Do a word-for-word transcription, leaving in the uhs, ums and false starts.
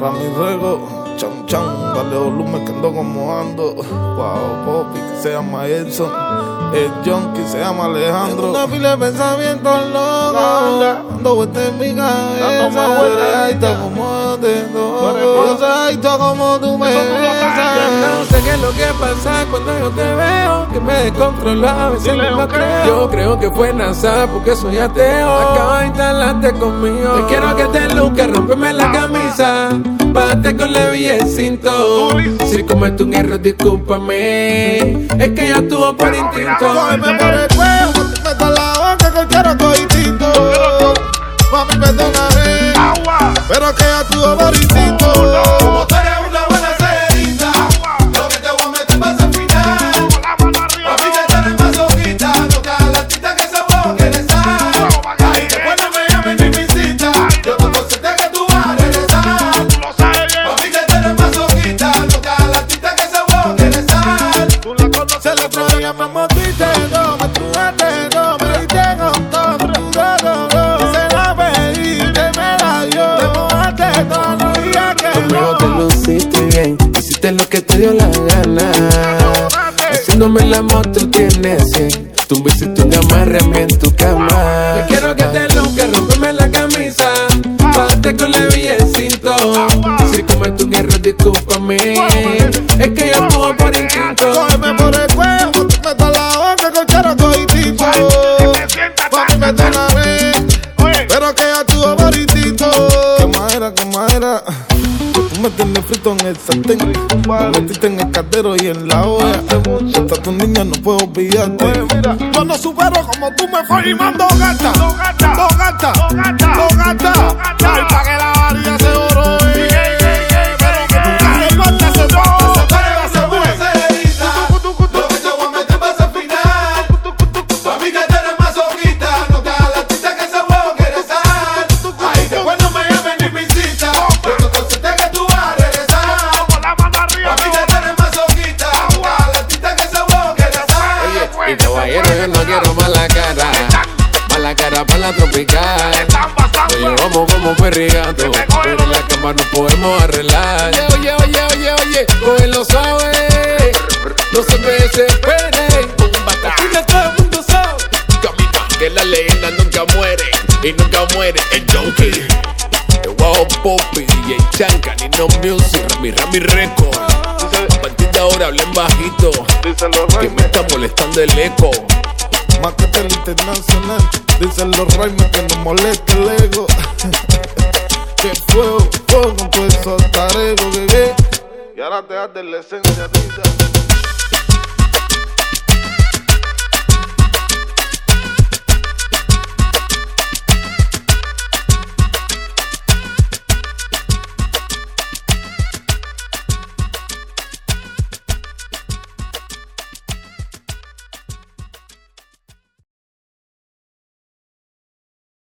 Rami Rego, chan chan, dale volumen que ando como ando. Wow, Poppy, que se llama Edson. El junkie se llama Alejandro. Una pila de pensamientos locos, ando vuelta en mi cabeza. Ay, está como de todo, ay, está como tú me besas. No sé qué es lo que pasa cuando yo te veo, que me descontrola, a veces no lo creo. Yo creo que fue NASA porque soy ateo. Acaba de instalarte conmigo. Te quiero que te luque, rompeme la camisa, bájate con la vía el cinto. Si cometo un error, discúlpame, es que ya estuvo por instinto. Cógeme por el cuello, te meto en la boca que quiero coitito. Mami, perdóname, pero que ya estuvo por instinto. Como tú eres una buena cerita, lo que te voy a meter pasa al final. Papi, que tú eres masoquista, no te hagas la tita que ese huevo quiere sal. Ahí después no me llames ni me incita, yo te consenté que tú vas a regresar. Papi, que tú eres masoquista, no te hagas la tita que ese huevo quiere sal. Se le traía me mordiste, no me tuve, no me diste con todo, tu dedo, se la pedí, te me la dio, te mojaste todo, no digas que no. Conmigo te luciste bien, hiciste lo que te dio la gana. Haciéndome el amor tú tienes cien, tú me hiciste un amarre a mí en tu cama. Yo quiero que te luque, rompeme la camisa, bájate con la vía el cinto. Si cometo un error, discúlpame, es que yo estuvo por instinto. Cógeme por el cuello, te meto en la boca que quiero coitito. Mami, perdóname, pero que ya estuvo por instinto. Qué madera, qué madera. Tú me tienes frito en el sartén, me metiste en el caldero y en la olla. Esta tu niña no puedo olvidarte. Yo no supero como tú me fue rimando gata. Dos gatas, dos gatas, dos gatas. Ay, pa' que la varilla se oro, eh. Pero que tú se corta, se corta, se pega, se mueve. Lo que te voy a meter pasa al final. Papi, que tú eres masoquista, no te hagas la tita que ese huevo quiere sal. Ahí después no me llames ni me incita, yo te consenté que tú vas a regresar. Papi, que tú eres masoquista, no te hagas la tita que ese huevo quiere sal. Y caballero, yo no quiero mala cara, mala cara para la tropical. Nos llevamos como perrigato, pero en la cama no podemos arreglar. Oye, oye, oye, oye, cógelo suave, no se me desespere. Aquí ya todo el mundo sabe que la leyenda nunca muere y nunca muere el junkie. The Wow Poppy, D J Chanka, Nino Music, Rami Rami Record. A partir de ahora hablen bajito, que me está molestando el eco. Más que el internacional, dicen los raimes que no moleste el ego. Que fuego, fuego con todo eso tareco que que. Y ahora te das de la esencia, tita.